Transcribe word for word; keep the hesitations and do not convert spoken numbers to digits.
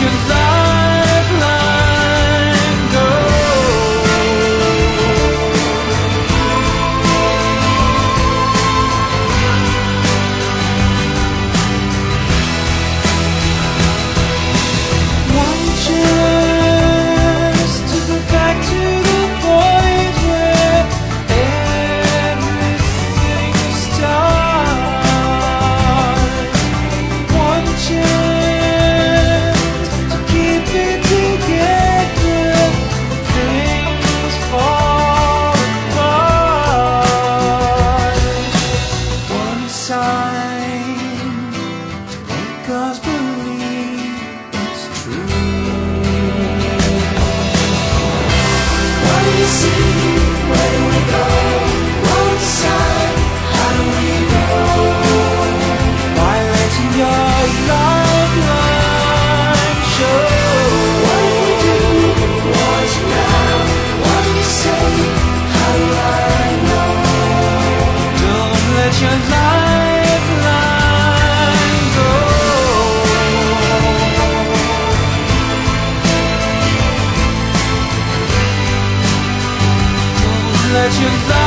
your lifeline go. One chance to go back to the point where everything starts. One chance to keep it together. Things fall apart. One sign to make us believe it's true. What do you see? Where do we go? One sign, how do we know? By letting your lifeline show. What do we do? What's now? What do you say? How do I know? Don't let your lifeline go. Don't let your lifeline